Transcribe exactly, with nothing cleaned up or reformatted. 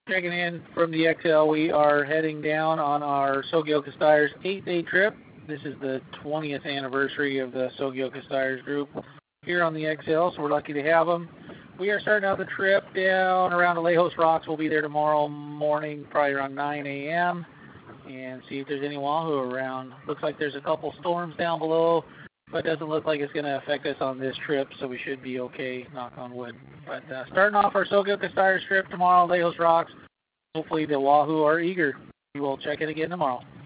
Checking in from the X L, we are heading down on our Sogioka Stires eight-day trip. This is the twentieth anniversary of the Sogioka Stires group here on the X L, so we're lucky to have them. We are starting out the trip down around the Lejos Rocks. We'll be there tomorrow morning, probably around nine A M, and see if there's any wahoo around. Looks like there's a couple storms down below, but it doesn't look like it's going to affect us on this trip, so we should be okay, knock on wood. But uh, starting off our Sogioka Stires trip tomorrow, Lejos Rocks. Hopefully the wahoo are eager. We will check it again tomorrow.